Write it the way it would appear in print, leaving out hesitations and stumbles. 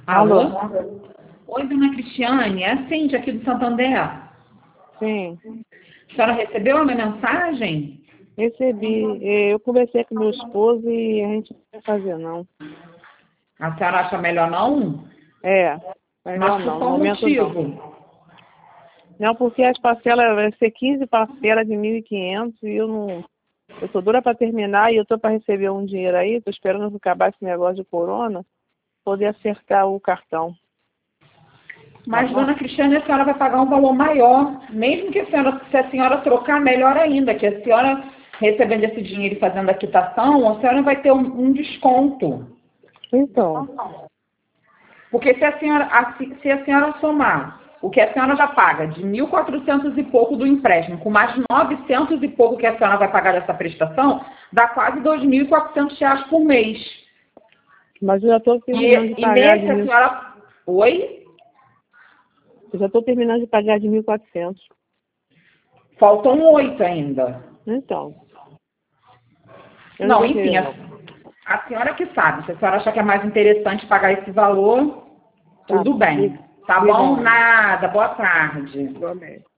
Alô? Alô? Oi, dona Cristiane, é a Cindy aqui do Santander. Sim, A senhora recebeu a minha mensagem? recebi. Eu conversei com meu esposo e a gente não vai fazer, não. A senhora acha melhor não? É, melhor Mas por não, no qual momento não. motivo? Não, porque as parcelas vai ser 15 parcelas de 1.500 e eu não. Eu tô dura para terminar e eu tô para receber um dinheiro aí, tô esperando acabar esse negócio de corona, poder acertar o cartão. Tá Mas, bom? dona Cristiane, a senhora vai pagar um valor maior, mesmo que se a senhora trocar, melhor ainda, que a senhora recebendo esse dinheiro e fazendo a quitação, a senhora vai ter um desconto. Então, Porque se a senhora somar o que a senhora já paga de 1.400 e pouco do empréstimo, com mais 900 e pouco que a senhora vai pagar dessa prestação, dá quase 2.400 reais por mês. mas eu já estou terminando de E pagar de nesse a mil. senhora... Oi? Eu já estou terminando de pagar de 1.400. Faltam 8 ainda. Então, eu não Não, vou enfim, querer não. a senhora que sabe. Se a senhora achar que é mais interessante pagar esse valor, Tá tudo bom. bem. Tá bom? Obrigada. Nada. Boa tarde. Igualmente.